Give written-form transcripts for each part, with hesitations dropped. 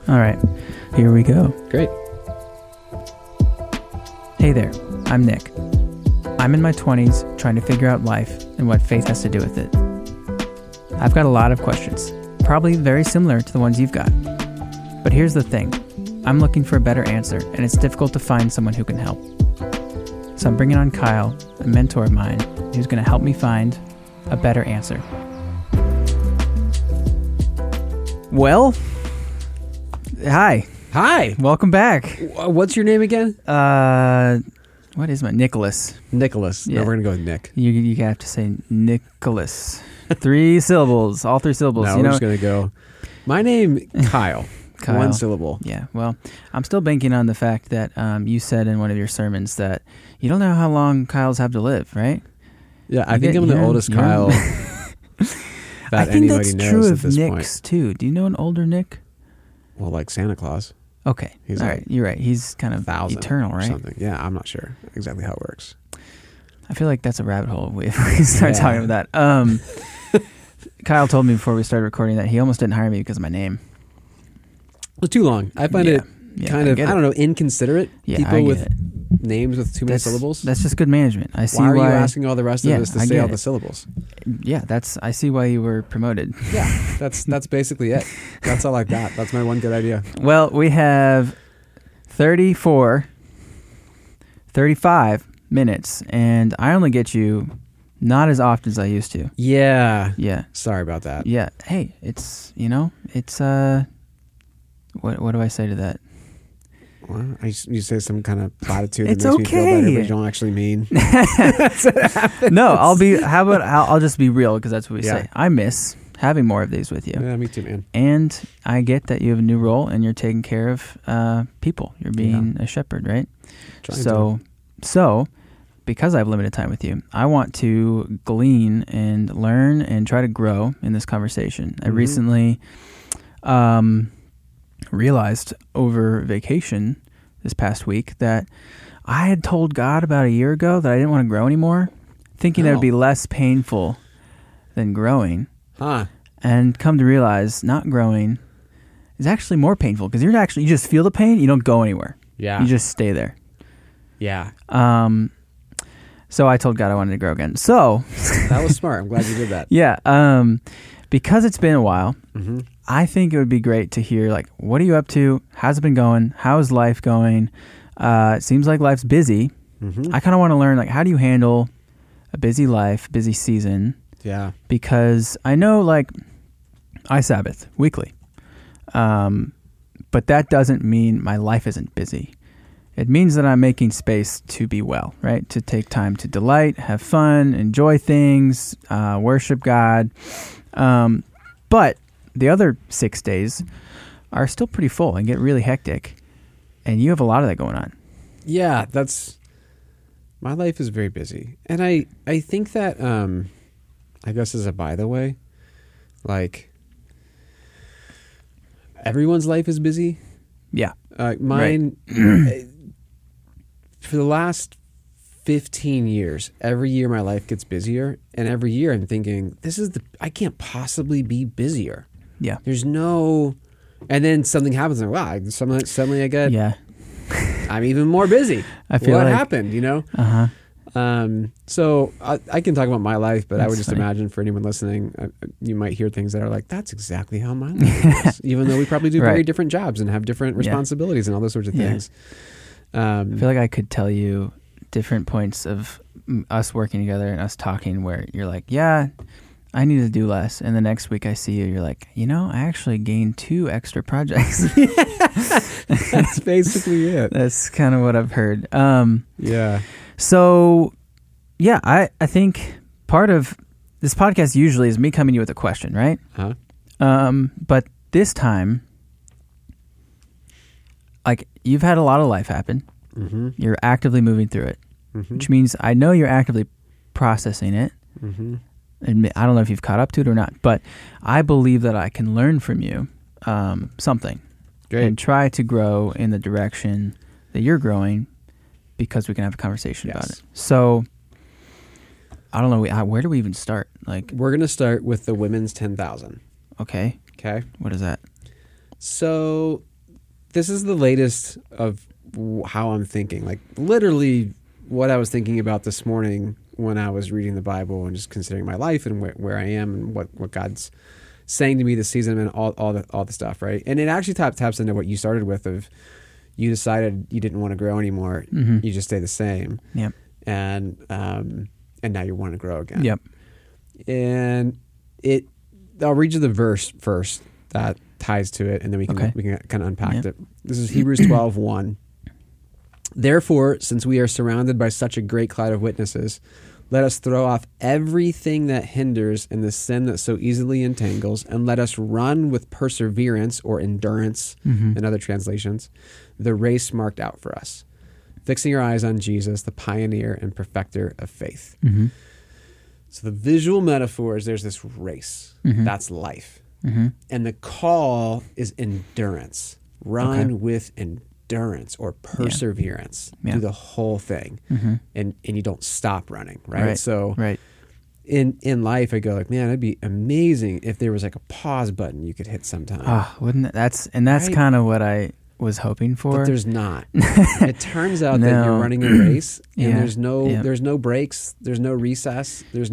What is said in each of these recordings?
All right, here we go. Great. Hey there, I'm Nick. I'm in my 20s trying to figure out life and what faith has to do with it. I've got a lot of questions, probably very similar to the ones you've got. But here's the thing, I'm looking for a better answer, and it's difficult to find someone who can help. So I'm bringing on Kyle, a mentor of mine, who's going to help me find a better answer. Well, hi. Hi. Welcome back. What's your name again? What is my Nicholas? Nicholas. Yeah. No, we're going to go with Nick. You have to say Nicholas. 3 syllables, all 3 syllables. No, we're just going to go. My name, Kyle. Kyle. 1 syllable. Yeah, well, I'm still banking on the fact that you said in one of your sermons that you don't know how long Kyles have to live, right? Yeah, I think I'm the oldest Kyle I that think anybody that's knows true at of this Nick's point. too. Do you know an older Nick? Well, like Santa Claus. Okay, He's all like right. You're right. He's kind of 1,000 eternal, or right? something. Yeah, I'm not sure exactly how it works. I feel like that's a rabbit hole if we start talking about that. Kyle told me before we started recording that he almost didn't hire me because of my name. It was too long. I find it kind of, I don't know, inconsiderate. Yeah, People I get with it. names with too many syllables. That's just good management. I see why are you asking all the rest of us to say all the syllables? Yeah, I see why you were promoted. Yeah, that's basically it. That's all I've got. That's my one good idea. Well, we have 35 minutes, and I only get you not as often as I used to. Yeah. Yeah. Sorry about that. Yeah. Hey, it's what do I say to that? Well, you say some kind of platitude It's that makes me feel better, but okay. you don't actually mean. No, I'll just be real because that's what we say. I miss having more of these with you. Yeah, me too, man. And I get that you have a new role and you're taking care of people. You're being a shepherd, right? So because I have limited time with you, I want to glean and learn and try to grow in this conversation. Mm-hmm. I recently realized over vacation this past week that I had told God about a year ago that I didn't want to grow anymore, thinking that it would be less painful than growing. Huh. And come to realize not growing is actually more painful because you just feel the pain, you don't go anywhere. Yeah. You just stay there. Yeah. So I told God I wanted to grow again. So that was smart. I'm glad you did that. Yeah. Because it's been a while, mm-hmm. I think it would be great to hear, like, what are you up to? How's it been going? How's life going? It seems like life's busy. Mm-hmm. I kind of want to learn, like, how do you handle a busy life, busy season? Yeah. Because I know, like, I Sabbath weekly. But that doesn't mean my life isn't busy. It means that I'm making space to be well, right? To take time to delight, have fun, enjoy things, worship God. But the other 6 days are still pretty full and get really hectic. And you have a lot of that going on. Yeah, my life is very busy. And I think that, I guess as a by the way, like, everyone's life is busy. Yeah. Mine, for the last 15 years, every year my life gets busier. And every year I'm thinking, I can't possibly be busier. Yeah. There's no, and then something happens and wow, suddenly I get, I'm even more busy. I feel what like, happened, you know? Uh-huh. So I can talk about my life, but I would just funny. imagine for anyone listening, you might hear things that are like, that's exactly how my life is. Even though we probably do very different jobs and have different responsibilities and all those sorts of things. I feel like I could tell you different points of us working together and us talking where you're like, yeah, I need to do less. And the next week I see you, you're like, I actually gained 2 extra projects. That's basically it. That's kind of what I've heard. Yeah. So, yeah, I think part of this podcast usually is me coming to you with a question, right? But this time, like, you've had a lot of life happen. Mm-hmm. You're actively moving through it, which means I know you're actively processing it. Mm-hmm. And I don't know if you've caught up to it or not, but I believe that I can learn from you something. Great. And try to grow in the direction that you're growing because we can have a conversation about it. So I don't know. Where do we even start? Like, we're going to start with the women's 10,000. Okay. Okay. What is that? So this is the latest of how I'm thinking. Like literally what I was thinking about this morning when I was reading the Bible and just considering my life and where I am and what God's saying to me this season and all the stuff, right? And it actually taps into what you started with of you decided you didn't want to grow anymore. Mm-hmm. You just stay the same. Yep. And now you want to grow again. Yep. And I'll read you the verse first that ties to it, and then we can kind of unpack it. This is Hebrews 12:1. Therefore, since we are surrounded by such a great cloud of witnesses, let us throw off everything that hinders and the sin that so easily entangles, and let us run with perseverance or endurance, in other translations, the race marked out for us, fixing our eyes on Jesus, the pioneer and perfecter of faith. Mm-hmm. So the visual metaphor is there's this race. That's life. And the call is endurance. Run with endurance or perseverance. Do the whole thing. And you don't stop running, right? So in life, I go like, man, it'd be amazing if there was like a pause button you could hit sometime. Oh, wouldn't it? That's kind of what I was hoping for. But there's not. It turns out that you're running a race and there's no breaks, there's no recess, there's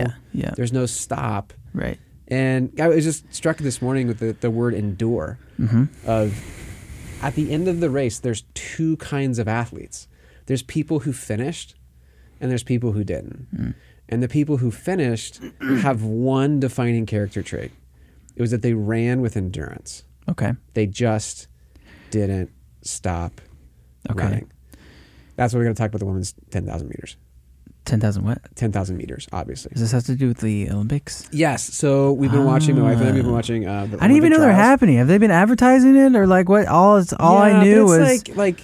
no stop. Right. And I was just struck this morning with the word endure. Of at the end of the race, there's two kinds of athletes. There's people who finished and there's people who didn't. And the people who finished have one defining character trait. It was that they ran with endurance. Okay. They just didn't stop running. That's what we're going to talk about, the women's 10,000 meters. 10,000 what? 10,000 meters, obviously. Does this have to do with the Olympics? Yes. So we've been watching, my wife and I have been watching the I didn't even know they're happening. Have they been advertising it or like what? All I knew was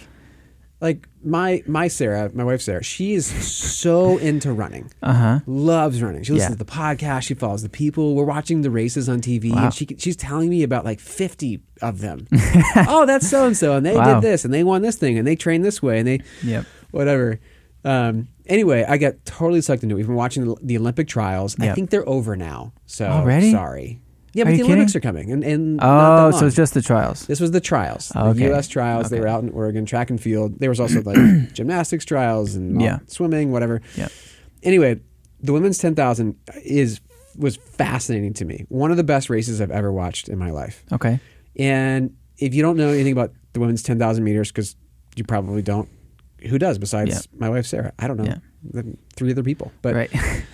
like my Sarah, my wife Sarah, she is so into running. Loves running. She listens to the podcast. She follows the people. We're watching the races on TV, and she's telling me about like 50 of them. Oh, that's so and so, and they did this, and they won this thing, and they trained this way, and they whatever. Anyway, I got totally sucked into it. We've been watching the Olympic trials. I think they're over now. So already? Sorry. Yeah, but the Olympics are coming. And so it's just the trials. This was the trials. The U.S. trials. They were out in Oregon, track and field. There was also like gymnastics trials and swimming, whatever. Yeah. Anyway, the women's 10,000 was fascinating to me. One of the best races I've ever watched in my life. Okay. And if you don't know anything about the women's 10,000 meters, because you probably don't, who does besides my wife Sarah? I don't know. Three other people. But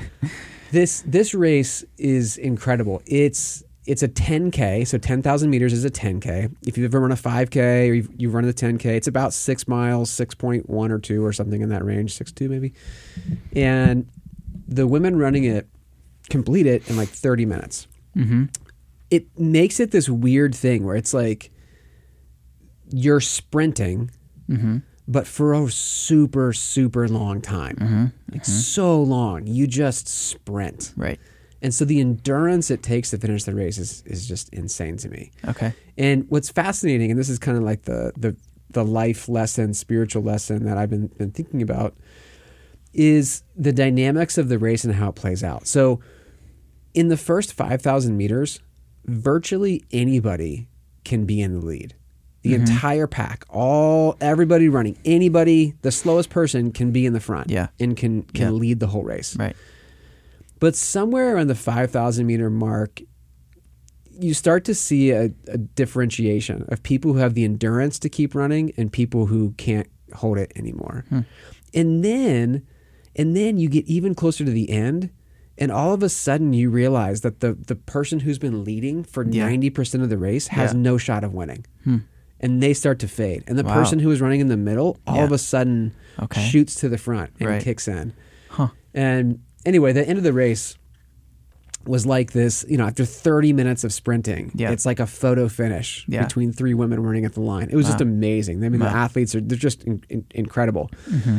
this race is incredible. It's a 10K, so 10,000 meters is a 10K. If you've ever run a 5K or you've run the 10K, it's about 6 miles, 6.1 or 2 or something in that range, 6.2 maybe. And the women running it complete it in like 30 minutes. It makes it this weird thing where it's like you're sprinting, but for a super, super long time. So long. You just sprint. Right. And so the endurance it takes to finish the race is just insane to me. Okay. And what's fascinating, and this is kind of like the life lesson, spiritual lesson that I've been thinking about, is the dynamics of the race and how it plays out. So in the first 5,000 meters, virtually anybody can be in the lead. The entire pack, everybody running, anybody, the slowest person can be in the front and can lead the whole race. Right. But somewhere around the 5,000 meter mark, you start to see a differentiation of people who have the endurance to keep running and people who can't hold it anymore. And then you get even closer to the end, and all of a sudden you realize that the person who's been leading for 90% of the race has no shot of winning. And they start to fade. And the person who was running in the middle all of a sudden shoots to the front and kicks in. And anyway, the end of the race was like this, after 30 minutes of sprinting, it's like a photo finish between three women running at the line. It was just amazing. I mean, the athletes they're just incredible.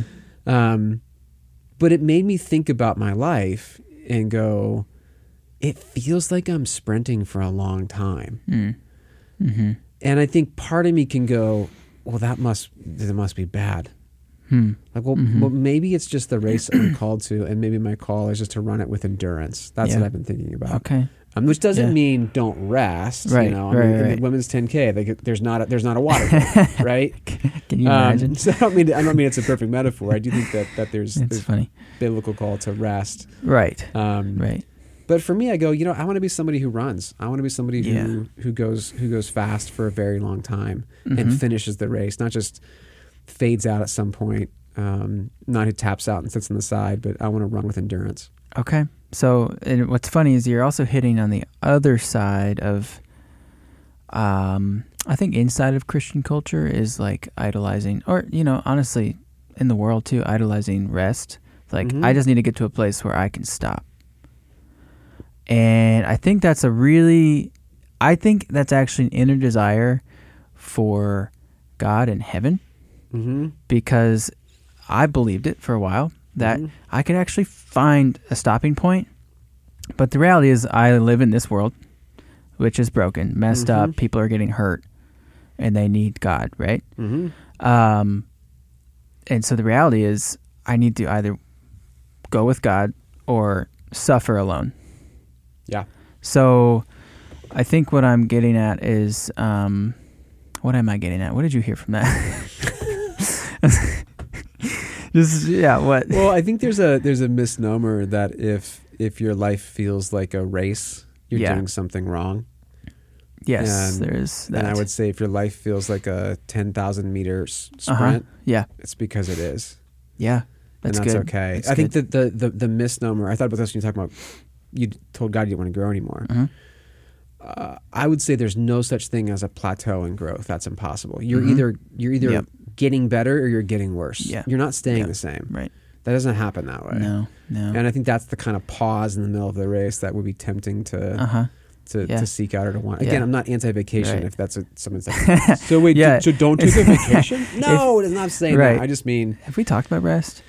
But it made me think about my life and go, it feels like I'm sprinting for a long time. And I think part of me can go, well, that must be bad. Like, well, maybe it's just the race I'm called to, and maybe my call is just to run it with endurance. That's what I've been thinking about. Okay. Which doesn't Yeah. mean don't rest. Right, You know, right, in right. the women's 10K, there's not a water break, right? Can you imagine? So I don't mean it's a perfect metaphor. I do think that there's It's funny. biblical call to rest. Right. Um, Right. But for me, I go, I want to be somebody who runs. I want to be somebody Yeah. who goes fast for a very long time Mhm. and finishes the race, not just fades out at some point. Not who taps out and sits on the side, but I want to run with endurance. Okay. So, and what's funny is you're also hitting on the other side of, I think inside of Christian culture is like idolizing, or, honestly, in the world too, idolizing rest. Like, Mhm. I just need to get to a place where I can stop. And I think that's actually an inner desire for God in heaven, Mm-hmm. because I believed it for a while that Mhm. I could actually find a stopping point. But the reality is I live in this world, which is broken, messed up. People are getting hurt and they need God, right? Mm-hmm. And so the reality is I need to either go with God or suffer alone. Yeah. So I think what I'm getting at is, what am I getting at? What did you hear from that? What? Well, I think there's a misnomer that if your life feels like a race, you're Yeah. doing something wrong. Yes, And- there's that. And I would say if your life feels like a 10,000 meter sprint, Yeah. it's because it is. Yeah. That's and that's good. okay. That's I think good. that the misnomer, I thought about this when you talk about, you told God you didn't want to grow anymore. Mhm. I would say there's no such thing as a plateau in growth. That's impossible. You're Mhm. either Yep. getting better or you're getting worse. Yeah. You're not staying Yep. the same. Right. That doesn't happen that way. No. And I think that's the kind of pause in the middle of the race that would be tempting to Yeah. seek out or to want. Again, Yeah. I'm not anti-vacation Right. if that's what someone's saying. So wait, Yeah. so don't take a vacation? No, it's not saying Right. that. I just mean, Have we talked about rest?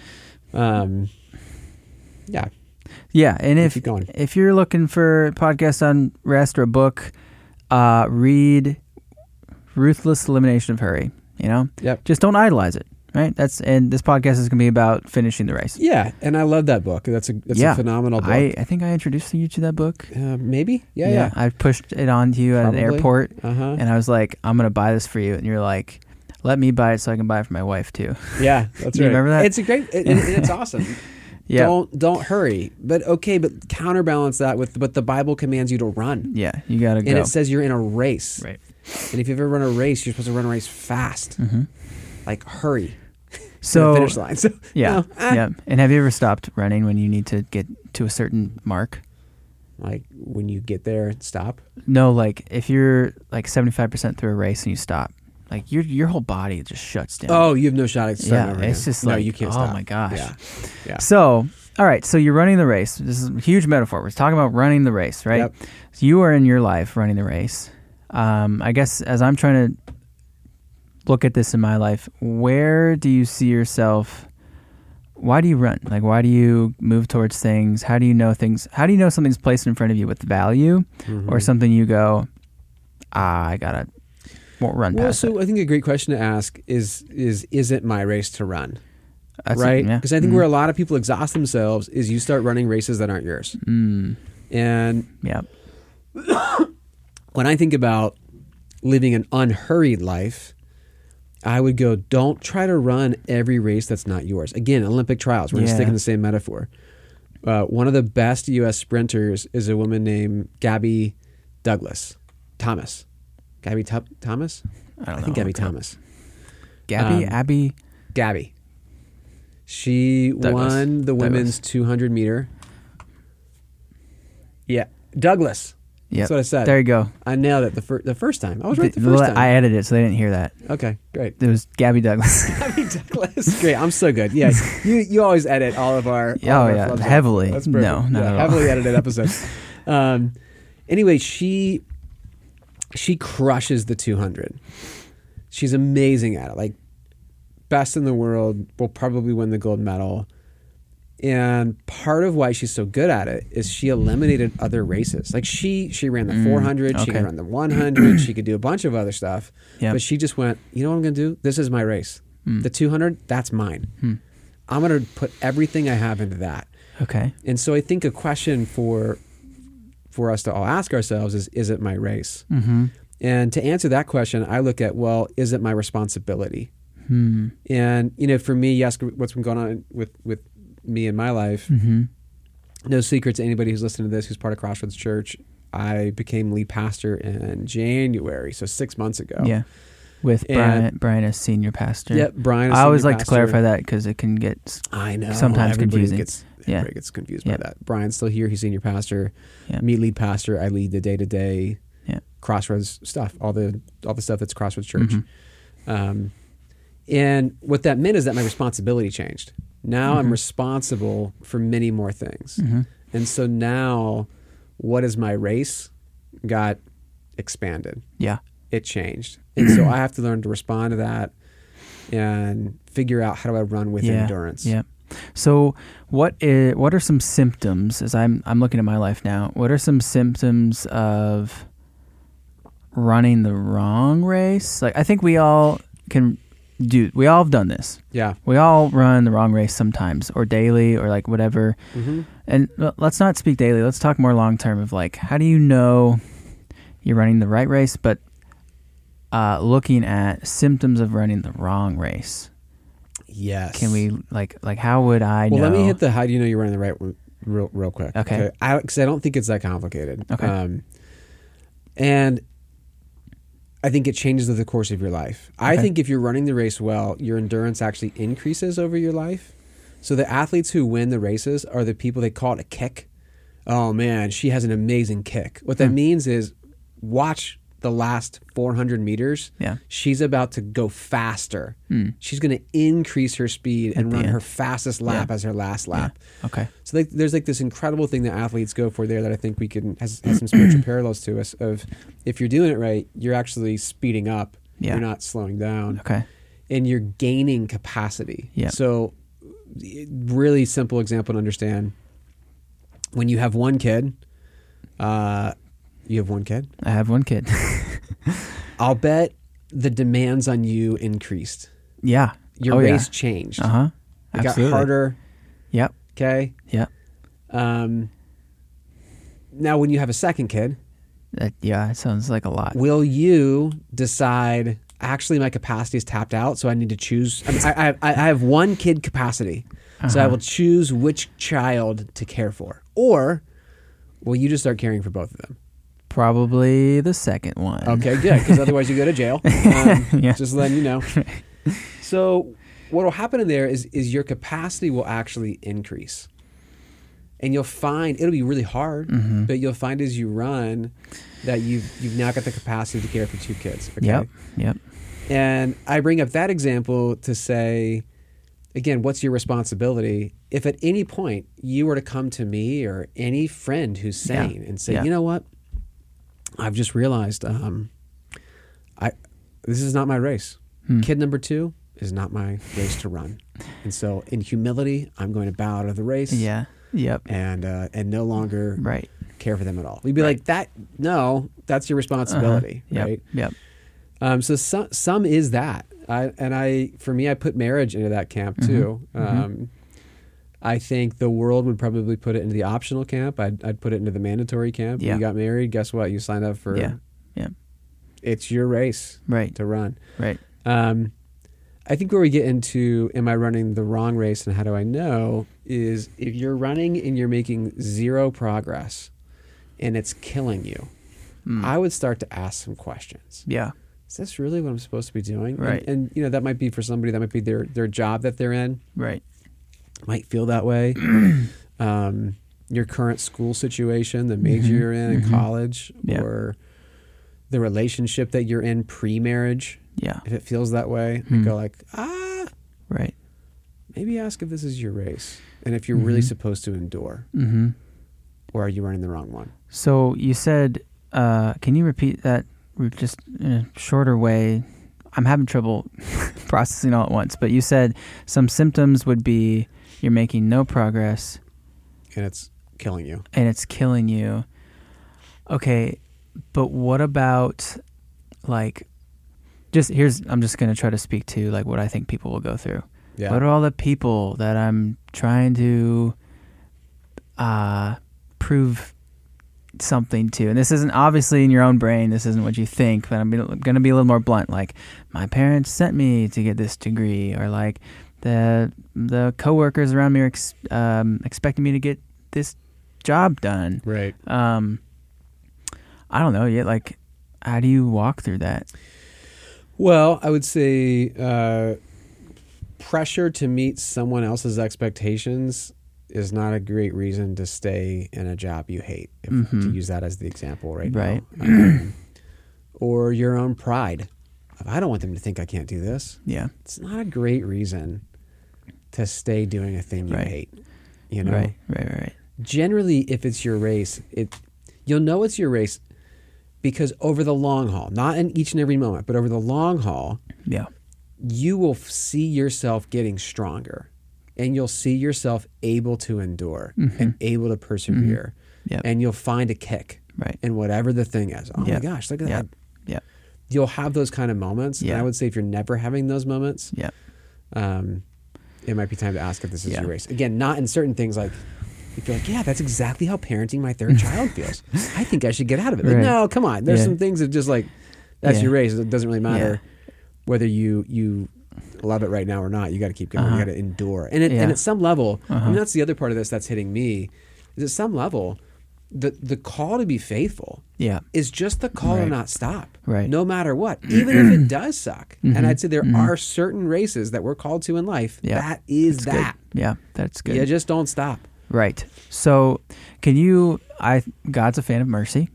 yeah. Yeah, and Keep going. if you're looking for a podcast on rest or a book, read Ruthless Elimination of Hurry. Yep. Just don't idolize it. Right. And this podcast is going to be about finishing the race. Yeah, and I love that book. That's a phenomenal book. I think I introduced you to that book. Maybe. Yeah. I pushed it on to you at an Probably. airport, Uh-huh. and I was like, "I'm going to buy this for you," and you're like, "Let me buy it so I can buy it for my wife too." Yeah, that's You right. remember that? It's a great. It's awesome. Yeah. Don't hurry. But counterbalance that with what the Bible commands you to run. Yeah, you got to go. And it says you're in a race. Right. And if you've ever run a race, you're supposed to run a race fast. Mm-hmm. Like hurry. So to the finish line. So, yeah, yeah. And have you ever stopped running when you need to get to a certain mark? Like when you get there and stop. No, like if you're like 75% through a race and you stop, like your whole body just shuts down. Oh, you have no shot at starting yeah, over it's again. just no, like, you can't oh stop. my gosh. Yeah. So, all right, so you're running the race. This is a huge metaphor. We're talking about running the race, right? Yep. So you are in your life running the race. I guess as I'm trying to look at this in my life, where do you see yourself? Why do you run? Like, why do you move towards things? How do you know things? How do you know something's placed in front of you with value, or something you go, I gotta run Well, past it? so I think a great question to ask is it my race to run? That's Right? yeah. Because I think where a lot of people exhaust themselves is you start running races that aren't yours. And Yeah. when I think about living an unhurried life, I would go, don't try to run every race that's not yours. Again, Olympic trials. We're going to stick in the same metaphor. One of the best U.S. sprinters is a woman named Gabby Thomas. Gabby Thomas? I don't know. think Gabby Okay. Thomas. Abby. Gabby. She Douglas. won the women's 200 meter. Yeah. Douglas. Yep. That's what I said. There you go. I nailed it the first time. I was right the first time. I edited it, so they didn't hear that. Okay, great. It was Gabby Douglas. Gabby Douglas. Great. I'm so good. Yeah. You always edit all of our flubs. Heavily. That's perfect. No, not at all. Heavily edited episodes. Anyway, she crushes the 200. She's amazing at it. Like best in the world, will probably win the gold medal. And part of why she's so good at it is she eliminated other races. Like she ran the 400, she okay. could run the 100, she could do a bunch of other stuff. Yep. But she just went, you know what I'm going to do? This is my race. The 200, that's mine. I'm going to put everything I have into that. Okay. And so I think a question for for us to all ask ourselves is it my race? Mm-hmm. And to answer that question, I look at, well, is it my responsibility? Hmm. And, for me, you ask what's been going on with me in my life. Mm-hmm. No secret to anybody who's listening to this, who's part of Crossroads Church. I became lead pastor in January, so 6 months ago. Yeah. With Brian as senior pastor. Yep, Brian as I always senior like pastor. to clarify that because it can get I know sometimes confusing. Everybody gets confused by that. Brian's still here. He's senior pastor. Yeah. Me lead pastor. I lead the day-to-day Crossroads stuff, all the stuff that's Crossroads Church. Mm-hmm. And what that meant is that my responsibility changed. Now Mm-hmm. I'm responsible for many more things. Mm-hmm. And so now what is my race got expanded. Yeah. It changed. And so I have to learn to respond to that and figure out how do I run with endurance. Yeah. So what are some symptoms, as I'm looking at my life now, what are some symptoms of running the wrong race? Like, I think we all have done this. Yeah. We all run the wrong race sometimes, or daily, or like whatever. Mm-hmm. And let's not speak daily. Let's talk more long term of like, how do you know you're running the right race, but looking at symptoms of running the wrong race. Yes. Can we like how would I know? Well, let me hit the how do you know you're running the right one real quick. Okay. Because I don't think it's that complicated. Okay. And I think it changes over the course of your life. I think if you're running the race well, your endurance actually increases over your life. So the athletes who win the races are the people, they call it a kick. Oh man, she has an amazing kick. What that means is watch the last 400 meters. Yeah. She's about to go faster. She's going to increase her speed and run her fastest lap as her last lap. Yeah. Okay. So there's like this incredible thing that athletes go for there that I think we can has some spiritual parallels to us of if you're doing it right, you're actually speeding up. Yeah. You're not slowing down. Okay. And you're gaining capacity. Yeah. So really simple example to understand. When you have one kid, you have one kid? I have one kid. I'll bet the demands on you increased. Yeah. Your race changed. Uh-huh. It Absolutely. got harder. Yep. Okay. Yep. Now, when you have a second kid, it sounds like a lot. will you decide, actually, my capacity is tapped out, so I need to choose? I have one kid capacity, so I will choose which child to care for. Or will you just start caring for both of them? Probably the second one. Okay, good, because otherwise you go to jail. Just letting you know. So what will happen in there is your capacity will actually increase. And you'll find, it'll be really hard, but you'll find as you run that you've now got the capacity to care for two kids. Okay? Yep. And I bring up that example to say, again, what's your responsibility? If at any point you were to come to me or any friend who's sane and say, you know what? I've just realized this is not my race. Kid number 2 is not my race to run. And so in humility, I'm going to bow out of the race. Yeah. Yep. And no longer Right. care for them at all. We'd be like, that's your responsibility. Yep. Right. Yep. So some is that. For me, I put marriage into that camp too. I think the world would probably put it into the optional camp. I'd put it into the mandatory camp. Yeah. You got married, guess what? You signed up for. Yeah. It's your race. Right. To run. Right. I think where we get into, am I running the wrong race and how do I know, is if you're running and you're making zero progress and it's killing you, I would start to ask some questions. Yeah. Is this really what I'm supposed to be doing? Right. And that might be for somebody, that might be their job that they're in. Right. Might feel that way. Your current school situation, the major you're in college, or the relationship that you're in pre-marriage. Yeah. If it feels that way, I go like, Right. maybe ask if this is your race and if you're really supposed to endure, or are you running the wrong one? So you said, can you repeat that just in a shorter way? I'm having trouble processing all at once, but you said some symptoms would be you're making no progress. And it's killing you. And it's killing you. Okay, but what about like, I'm just going to try to speak to like what I think people will go through. Yeah. What are all the people that I'm trying to prove something to, and this isn't obviously in your own brain, this isn't what you think, but I'm going to be a little more blunt. Like, my parents sent me to get this degree, or like the coworkers around me are expecting me to get this job done. Right. I don't know yet. Like, how do you walk through that? Well, I would say pressure to meet someone else's expectations is not a great reason to stay in a job you hate, to use that as the example right now. Or your own pride. I don't want them to think I can't do this. Yeah. It's not a great reason to stay doing a thing you hate. You know? Right. Generally, if it's your race, you'll know it's your race because over the long haul, not in each and every moment, but over the long haul, you will see yourself getting stronger. And you'll see yourself able to endure and able to persevere. And you'll find a kick in whatever the thing is. Oh my gosh, look at that. Yeah. You'll have those kind of moments. And I would say if you're never having those moments, it might be time to ask if this is your race. Again, not in certain things like, you feel like, yeah, that's exactly how parenting my third child feels. I think I should get out of it. Like, no, come on. There's some things that just like, that's your race. It doesn't really matter whether you love it right now or not. You got to keep going. You got to endure. And at some level, and that's the other part of this that's hitting me, is at some level, the call to be faithful is just the call to not stop, no matter what, even if it does suck. And I'd say there are certain races that we're called to in life. That is that's that. Good. Yeah, that's good. You just don't stop. Right. So God's a fan of mercy.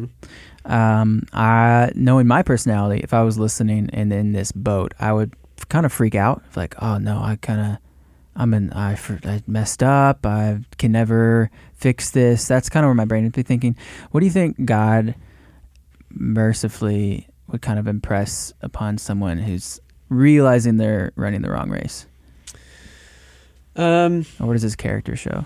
Knowing my personality, if I was listening and in this boat, I would kind of freak out. Like, oh no, I messed up. I can never fix this. That's kind of where my brain would be thinking. What do you think God mercifully would kind of impress upon someone who's realizing they're running the wrong race? Or what does his character show?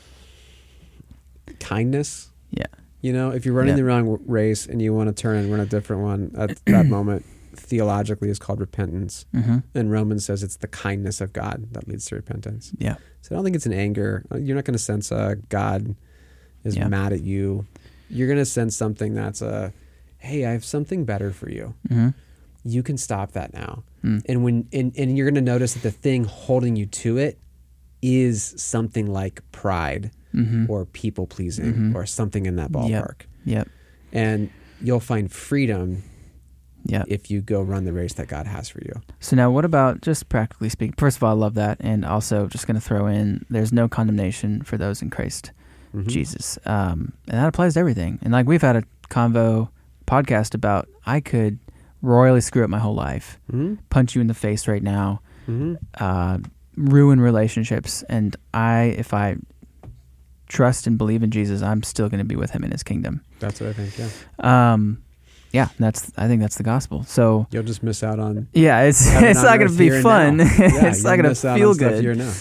Kindness. Yeah. You know, if you're running the wrong race and you want to turn and run a different one, at that moment, theologically is called repentance. And Romans says it's the kindness of God that leads to repentance. Yeah. So I don't think it's an anger. You're not going to sense God is mad at you. You're going to sense something that's hey, I have something better for you. You can stop that now. And when and you're going to notice that the thing holding you to it is something like pride or people pleasing or something in that ballpark. Yep. And you'll find freedom if you go run the race that God has for you. So now what about, just practically speaking, first of all, I love that. And also just going to throw in, there's no condemnation for those in Christ Jesus. And that applies to everything. And like we've had a convo podcast about, I could royally screw up my whole life, punch you in the face right now, ruin relationships. And if I trust and believe in Jesus, I'm still going to be with him in his kingdom. That's what I think, I think that's the gospel. So you'll just miss out on. Yeah, it's not going to be fun. It's not going to feel good.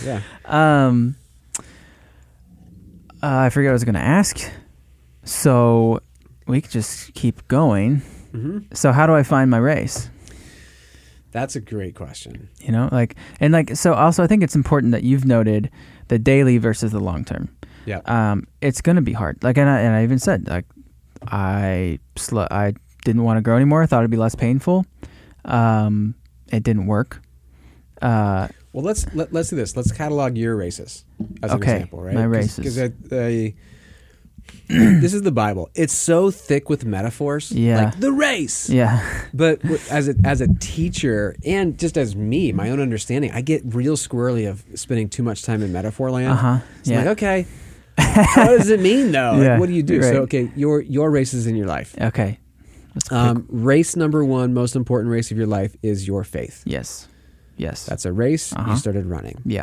I forget what I was going to ask. So we could just keep going. So how do I find my race? That's a great question. You know, so also I think it's important that you've noted the daily versus the long term. Yeah. It's going to be hard. Like, and I even said, like, I didn't want to grow anymore. I thought it'd be less painful. It didn't work. Well, let's do this. Let's catalog your races as an example, right? My races. Because this is the Bible. It's so thick with metaphors. Yeah. Like the race. Yeah. But as a teacher and just as me, my own understanding, I get real squirrely of spending too much time in metaphor land. So I'm like, okay, what does it mean though? Like, what do you do? Right. So, okay, your races in your life. Okay. Race number one, most important race of your life is your faith. Yes. That's a race. You started running. Yeah.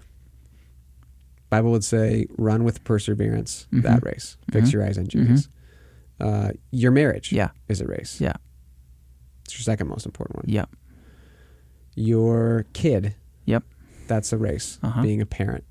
Bible would say, run with perseverance that race. Fix your eyes on Jesus. Your marriage is a race. Yeah. It's your second most important one. Yeah. Your kid. Yep. That's a race. Being a parent.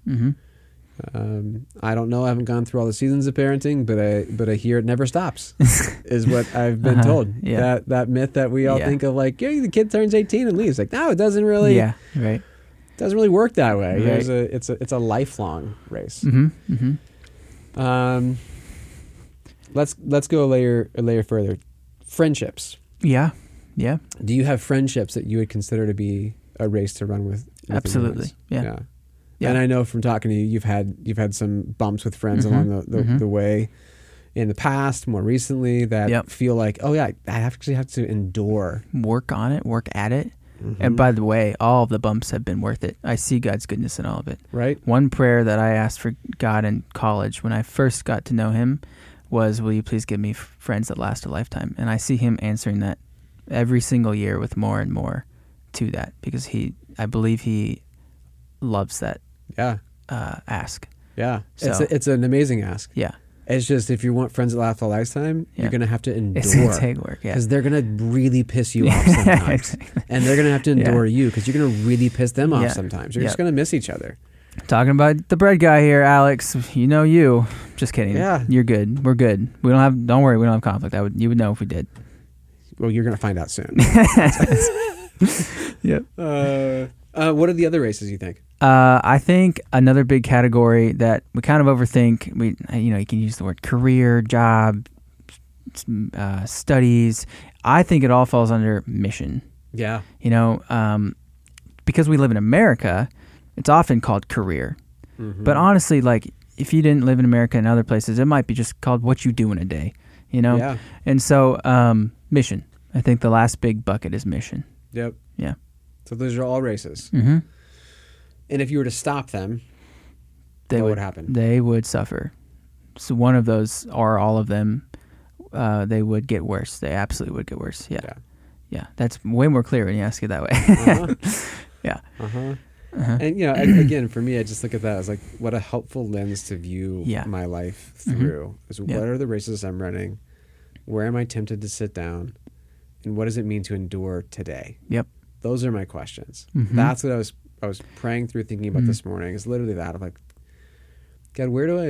I don't know. I haven't gone through all the seasons of parenting, but I hear it never stops, is what I've been told. Yeah. That myth that we all think of, like, the kid turns 18 and leaves. Like, no, it doesn't really. Yeah. Right. Doesn't really work that way. Right. It's a lifelong race. let's go a layer further. Friendships. Yeah. Yeah. Do you have friendships that you would consider to be a race to run with Absolutely. endurance? Yeah. Yeah. And I know from talking to you, you've had some bumps with friends along the way in the past, more recently, that feel like, oh yeah, I actually have to endure. Work on it, work at it. And by the way, all of the bumps have been worth it. I see God's goodness in all of it. Right. One prayer that I asked for God in college when I first got to know him was, will you please give me friends that last a lifetime? And I see him answering that every single year with more and more to that, because I believe he loves that ask. Yeah. So, it's an amazing ask. Yeah. It's just, if you want friends that last a lifetime, you're going to have to endure. It's going to take work, because they're going to really piss you off sometimes. Exactly. And they're going to have to endure you, because you're going to really piss them off sometimes. You're Yeah. just going to miss each other. Talking about the bread guy here, Alex. You. Just kidding. Yeah. You're good. We're good. Don't worry, we don't have conflict. You would know if we did. Well, you're going to find out soon. Yep. What are the other races you think? I think another big category that we kind of overthink, you can use the word career, job, studies. I think it all falls under mission. Yeah. Because we live in America, it's often called career. But honestly, like, if you didn't live in America and other places, it might be just called what you do in a day, Yeah. And so mission. I think the last big bucket is mission. Yep. Yeah. So those are all races. Mm-hmm. And if you were to stop them, what would happen? They would suffer. So one of those, or all of them, they would get worse. They absolutely would get worse. Yeah. That's way more clear when you ask it that way. Yeah. And again, for me, I just look at that as like, what a helpful lens to view my life through. Is what are the races I'm running? Where am I tempted to sit down? And what does it mean to endure today? Yep. Those are my questions. That's what I was praying through, thinking about this morning. Is literally that of like, God,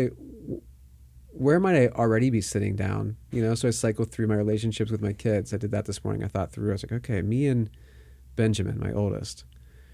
where might I already be sitting down? So I cycled through my relationships with my kids. I did that this morning. I thought through. I was like, okay, me and Benjamin, my oldest,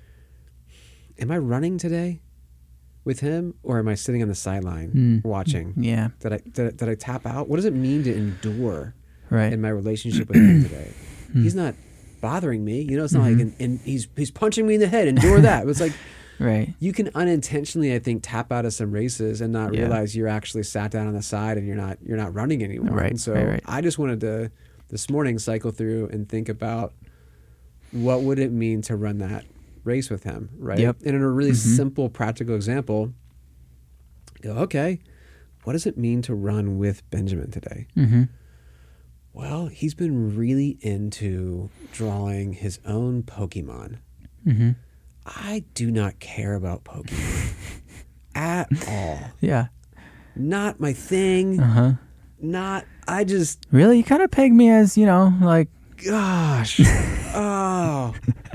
am I running today with him, or am I sitting on the sideline watching? Yeah. Did I tap out? What does it mean to endure in my relationship with him today? He's not bothering me. It's not like, and he's punching me in the head. Endure that. It's like, right. You can unintentionally, I think, tap out of some races and not realize you're actually sat down on the side and you're not running anymore. Right. And so I just wanted to this morning cycle through and think about what would it mean to run that race with him, right? Yep. And in a really simple, practical example, go, okay, what does it mean to run with Benjamin today? Well, he's been really into drawing his own Pokemon. I do not care about Pokemon at all. Yeah. Not my thing. I just... Really? You kind of peg me as, like... Gosh. Oh.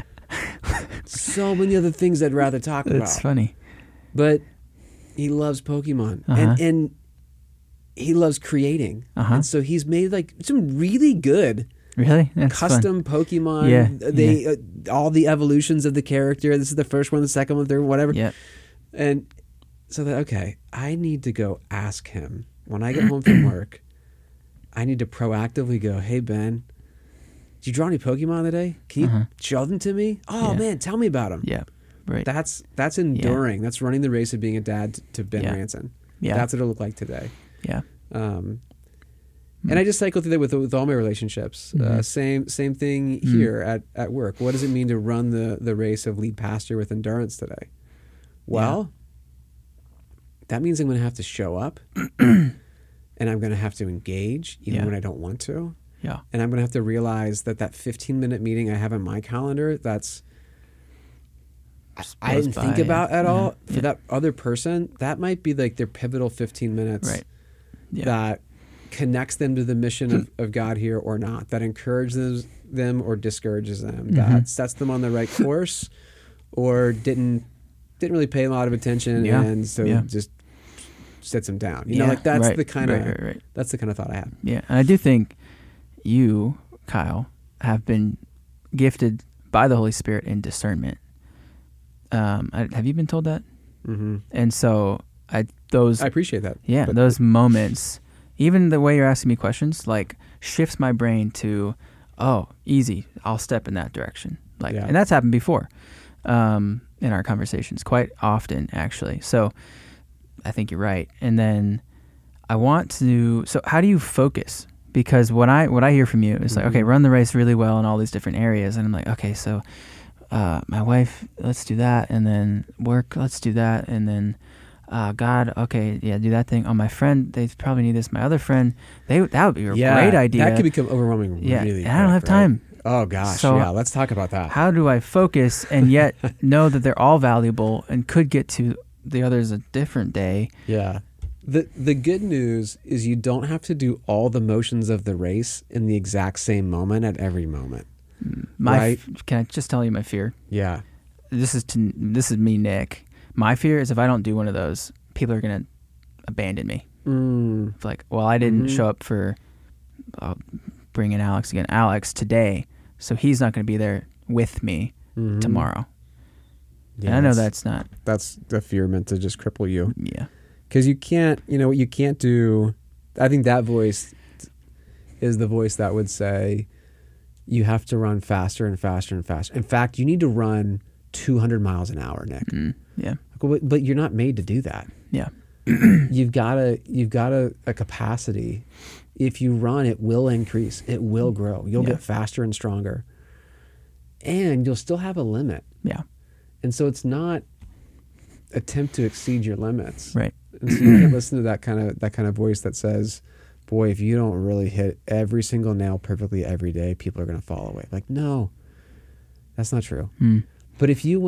So many other things I'd rather talk about. It's funny. But he loves Pokemon. And he loves creating. And so he's made like some really good... Really? That's custom fun. Pokemon. Yeah. All the evolutions of the character. This is the first one, the second one, third one, whatever. Yeah. And so that, okay, I need to go ask him when I get home from work. I need to proactively go, hey, Ben, did you draw any Pokemon today? Can you show them to me? Oh, man, tell me about them. Yeah. Right. That's enduring. That's running the race of being a dad to Ben Ranson. Yeah. That's what it'll look like today. Yeah. And I just cycle through that with all my relationships. Same thing here at work. What does it mean to run the race of lead pastor with endurance today? Well, that means I'm going to have to show up and I'm going to have to engage even when I don't want to. Yeah. And I'm going to have to realize that 15-minute meeting I have on my calendar, I didn't think about at all. For that other person, that might be like their pivotal 15 minutes that connects them to the mission of God here or not, that encourages them or discourages them, that sets them on the right course or didn't really pay a lot of attention and so just sits them down. That's the kind of that's the kind of thought I have. Yeah. And I do think you, Kyle, have been gifted by the Holy Spirit in discernment. Have you been told that? And so I appreciate that. Yeah, those moments, even the way you're asking me questions, like, shifts my brain to, oh, easy, I'll step in that direction. Like, and that's happened before, in our conversations quite often, actually. So I think you're right. And then I want to, so how do you focus? Because what I hear from you is like, okay, run the race really well in all these different areas. And I'm like, okay, so my wife, let's do that. And then work, let's do that. And then God, okay, yeah, do that thing. Oh, my friend, they probably need this. My other friend, that would be a great idea. That could become overwhelming really and I don't have time. Oh, gosh, so let's talk about that. How do I focus and yet know that they're all valuable and could get to the others a different day? Yeah. The good news is you don't have to do all the motions of the race in the exact same moment at every moment. Right? Can I just tell you my fear? Yeah. This is me, Nick. My fear is if I don't do one of those, people are going to abandon me. It's like, well, I didn't show up for bringing Alex again. Alex today, so he's not going to be there with me tomorrow. Yeah, and I know that's a fear meant to just cripple you. Yeah. Because you can't do, I think that voice is the voice that would say you have to run faster and faster and faster. In fact, you need to run 200 miles an hour, Nick. Yeah. But you're not made to do that. Yeah. You've got a capacity. If you run, it will increase. It will grow. You'll get faster and stronger. And you'll still have a limit. Yeah. And so it's not attempt to exceed your limits. Right. And so you can't listen to that kind of voice that says, boy, if you don't really hit every single nail perfectly every day, people are going to fall away. Like, no, that's not true. But if you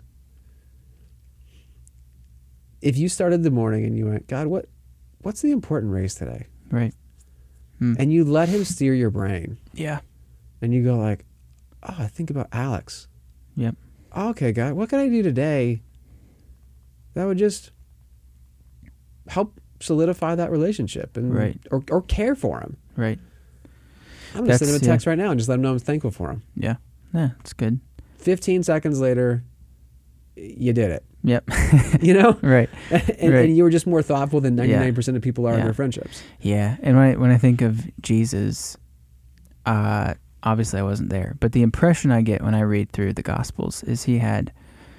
started the morning and you went, God, what's the important race today? Right. And you let him steer your brain. Yeah. And you go like, oh, I think about Alex. Yep. Oh, okay, God, what can I do today that would just help solidify that relationship and or care for him? Right. I'm going to send him a text right now and just let him know I'm thankful for him. Yeah. Yeah, that's good. 15 seconds later, you did it. Yep. You know? Right. And you were just more thoughtful than 99% of people are in their friendships. Yeah. And when I think of Jesus, obviously I wasn't there, but the impression I get when I read through the Gospels is he had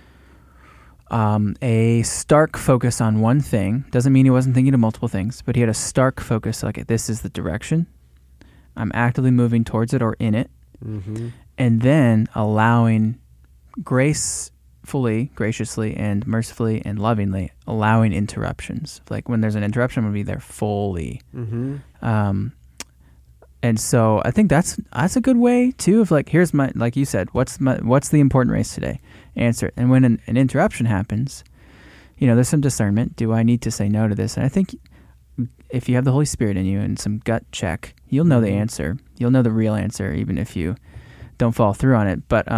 a stark focus on one thing. Doesn't mean he wasn't thinking of multiple things, but he had a stark focus, like, this is the direction. I'm actively moving towards it or in it. And then allowing graciously and mercifully and lovingly allowing interruptions. Like, when there's an interruption, I'm going to be there fully. And so I think that's a good way too of like, here's my, like you said, what's the important race today? Answer it. And when an interruption happens, there's some discernment. Do I need to say no to this? And I think if you have the Holy Spirit in you and some gut check, you'll know the answer. You'll know the real answer, even if you don't follow through on it. But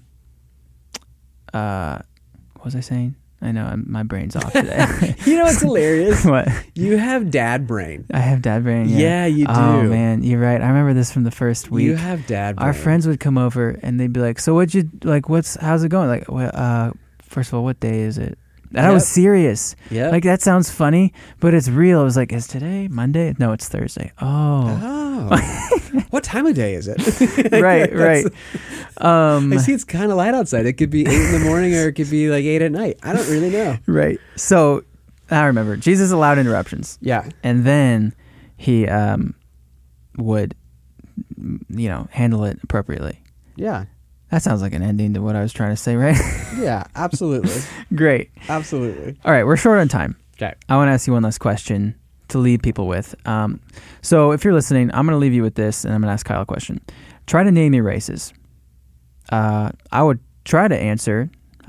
what was I saying? I know my brain's off today. You know what's hilarious? What? You have dad brain. I have dad brain. Yeah, you do. Oh man, you're right. I remember this from the first week. You have dad brain. Our friends would come over and they'd be like, "So how's it going?" Like, well, first of all, what day is it? And I was serious. Yeah. Like, that sounds funny, but it's real. I was like, is today Monday? No, it's Thursday. Oh. What time of day is it? Right. I see it's kind of light outside. It could be 8 in the morning or it could be like 8 at night. I don't really know. Right. So I remember Jesus allowed interruptions. Yeah. And then he would, handle it appropriately. Yeah. That sounds like an ending to what I was trying to say, right? Yeah, absolutely. Great. Absolutely. All right, we're short on time. Okay. I want to ask you one last question to leave people with. So if you're listening, I'm going to leave you with this, and I'm going to ask Kyle a question. Try to name your races. I would answer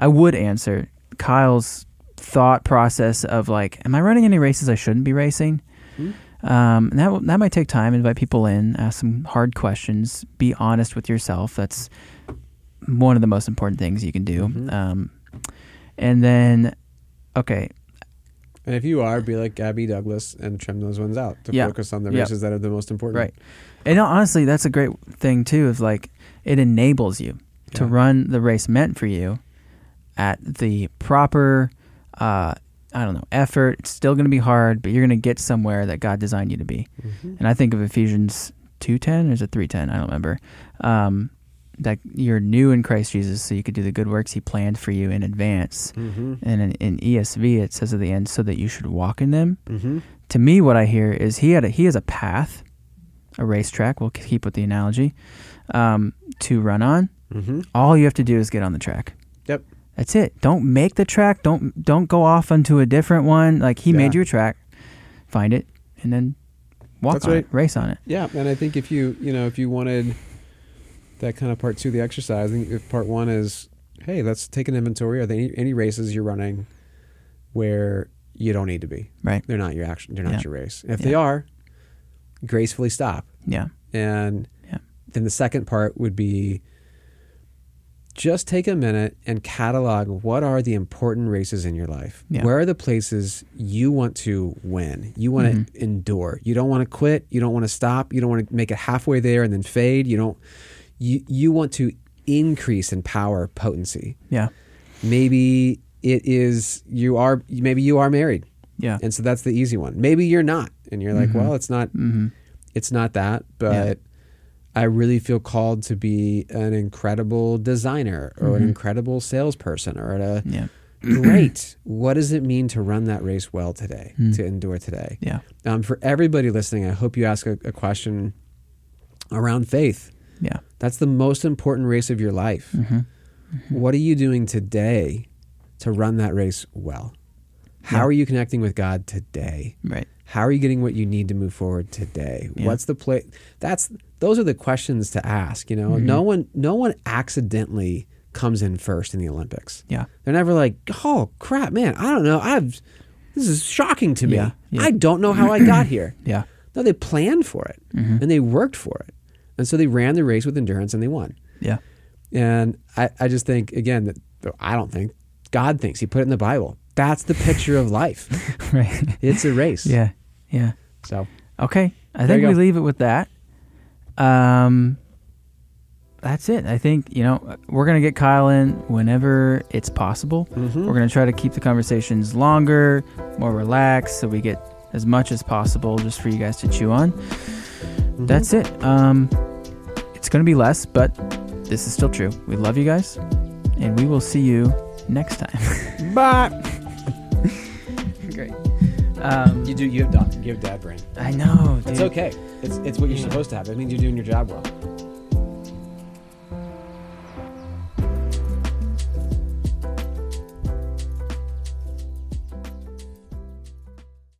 Kyle's thought process of like, am I running any races I shouldn't be racing? And that might take time. Invite people in, ask some hard questions, be honest with yourself. That's one of the most important things you can do. And then, okay. And if you are, be like Gabby Douglas and trim those ones out to focus on the races that are the most important. Right. And honestly, that's a great thing too, is like, it enables you to run the race meant for you at the proper I don't know, effort. It's still going to be hard, but you're going to get somewhere that God designed you to be. Mm-hmm. And I think of Ephesians 2:10, or is it 3:10? I don't remember. That you're new in Christ Jesus, so you could do the good works he planned for you in advance. Mm-hmm. And in ESV, it says at the end, so that you should walk in them. Mm-hmm. To me, what I hear is he has a path, a racetrack, we'll keep with the analogy, to run on. Mm-hmm. All you have to do is get on the track. Yep. That's it. Don't make the track. Don't go off onto a different one. Like he made your track, find it, and then walk That's on right. it, race on it. Yeah, and I think if you wanted that kind of part 2 of the exercise, I think if part 1 is, hey, let's take an inventory. Are there any races you're running where you don't need to be? Right. They're not your action. They're not your race. If Yeah. they are, gracefully stop. Yeah. And Yeah. then the second part would be just take a minute and catalog what are the important races in your life. Yeah. Where are the places you want to win? You want to endure. You don't want to quit. You don't want to stop. You don't want to make it halfway there and then fade. You want to increase in power, potency. Yeah. Maybe you are married. Yeah. And so that's the easy one. Maybe you're not. And you're like, well, it's not that, but I really feel called to be an incredible designer or an incredible salesperson or great. What does it mean to run that race well today, to endure today? Yeah. For everybody listening, I hope you ask a question around faith. Yeah. That's the most important race of your life. Mm-hmm. Mm-hmm. What are you doing today to run that race well? How are you connecting with God today? Right. How are you getting what you need to move forward today? Yeah. What's the play? Those are the questions to ask. No one accidentally comes in first in the Olympics. Yeah. They're never like, oh crap, man, I don't know. This is shocking to me. Yeah. I don't know how I got here. Yeah. No, they planned for it and they worked for it. And so they ran the race with endurance and they won. Yeah. And I just think, again, that I don't think, God thinks, he put it in the Bible. That's the picture of life. Right. It's a race. Yeah. Yeah. So, okay. I There think you we go. leave it with that. That's it. I think, we're going to get Kyle in whenever it's possible. Mhm. We're going to try to keep the conversations longer, more relaxed, so we get as much as possible just for you guys to chew on. That's it. It's going to be less, but this is still true. We love you guys, and we will see you next time. Bye. Great. You have dad brain. I know, dude. It's okay. It's what you're supposed to have. It means you're doing your job well.